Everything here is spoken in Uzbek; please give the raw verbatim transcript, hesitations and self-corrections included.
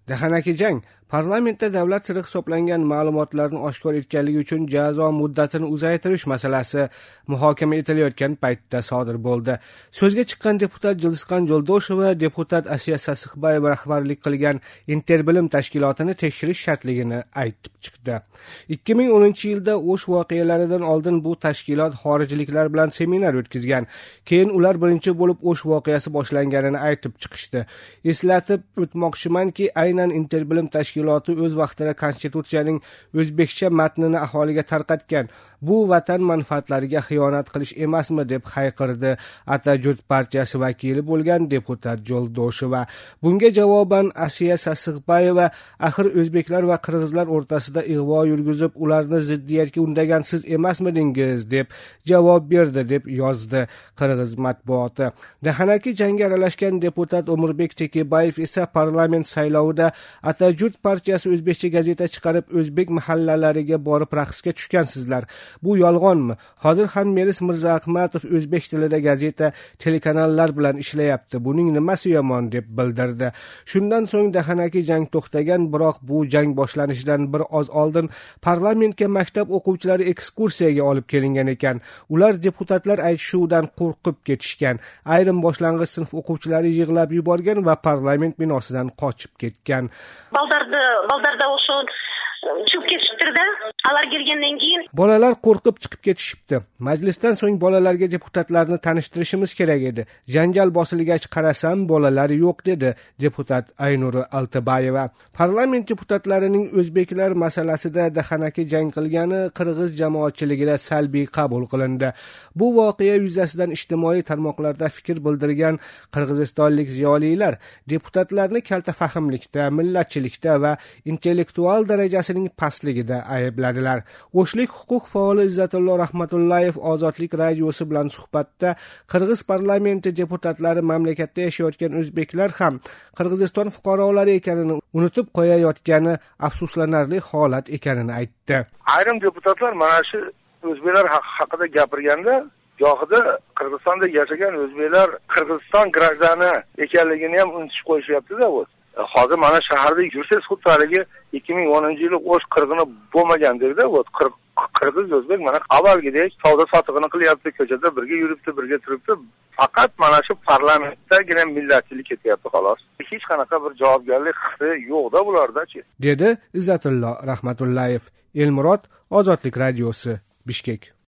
Dahanaki jang parlamentda davlat siri hisoblangan ma'lumotlarni oshkor etganligi uchun jazo muddatini uzaytirish masalasi muhokama etilayotgan paytda sodir bo'ldi. So'zga chiqqan deputat Jilsqan Jo'ldosheva deputat Asiya Sassiqbayeva rahbarlik qilgan Interbilim tashkilotini tekshirish shartligini aytib chiqdi. ikki ming o'ninchi yilda O'sh voqealaridan oldin bu tashkilot xorijliklar bilan seminar o'tkazgan. Keyin ular birinchi bo'lib O'sh voqeasi boshlanganini aytib chiqishdi. Eslatib o'tmoqchimanki, aynan Interbilim tashkiloti o'z vaqtida konstitutsiyaning o'zbekcha matnini aholiga tarqatgan. Bu vatan manfaatlariga xiyonat qilish emasmi deb hayqirdi Atajurt partiyasi vakili bo'lgan deputat Jo'ldosheva. Bunga javoban Asiya Sassiqbayeva axir o'zbeklar va qirg'izlar o'rtasida ig'vo yurgizib, ularni ziddiyatga undagan siz emasmidingiz deb javob berdi deb yozdi qirg'iz matbuoti. Dahanaki jangga aralashgan deputat Umurbek Tekebayev esa parlament saylovida Atajurt partiyasi o'zbekcha gazeta chiqarib, o'zbek mahallalariga borib raqsga tushgansizlar. Bu yolg'onmi? Hozir ham Melis Mirzaahmatov o'zbek tilida gazeta, telekanallar bilan ishlayapti. Buning nimasi yomon deb bildirdi. Shundan so'ng Dahanaki jang to'xtagan, biroq bu jang boshlanishidan bir oz oldin parlamentga maktab o'quvchilari ekskursiyaga olib kelingan ekan. Ular deputatlar aytishuvidan qo'rqib ketishgan. Ayrim boshlang'ich sinf o'quvchilari yig'lab yuborgan va parlament binosidan qochib ketgan. Baldarda baldarda o'sha chiqib ketishtirdi. Alar kelgandan keyin bolalar qo'rqib chiqib ketishibdi. Majlisdan so'ng bolalarga deputatlarni tanishtirishimiz kerak edi. Janjal bosilgach qarasam, bolalar yo'q dedi deputat Aynuri Altabayeva. Parlament deputatlarining o'zbeklar masalasida Dahanaki jang qilgani qirg'iz jamoatchiligida salbiy qabul qilindi. Bu voqea yuzasidan ijtimoiy tarmoqlarda fikr bildirgan qirg'izistonlik ziyolilar deputatlarni kaltafahmlikda, millatchilikda va intellektual darajasining pastligida aybladilar. O'shlik huquq faoli Izzatullo Rahmatullayev Ozodlik radiosi bilan suhbatda Qirg'iz parlamenti deputatlari mamlakatda yashayotgan o'zbeklar ham Qirg'iziston fuqarolari ekanini unutib qo'yayotgani afsuslanarli holat ekanini aytdi. Ayrim deputatlar mana shu o'zbeklar haqida gapirganda gohida Qirg'izistonda yashagan o'zbeklar Qirg'iziston grajdani ekanligini ham unutib qo'yishyapti-da. Hozir mana shaharda yursangiz xuddi haligi ikki ming o'ninchi yili O'sh qirg'ini bo'lmagandek-da, qirg'iz o'zbek mana avvalgidek savdo sotig'ini qilyapti, ko'chada birga yuribdi, birga turibdi. Faqat mana shu parlamentdagina millatchilik ketyapti xolos. Hech qanaqa bir javobgarlik hissi yo'q-da bularda-chi, dedi Izzatullo Rahmatullayev. Elmurod, Ozodlik radiosi, Bishkek.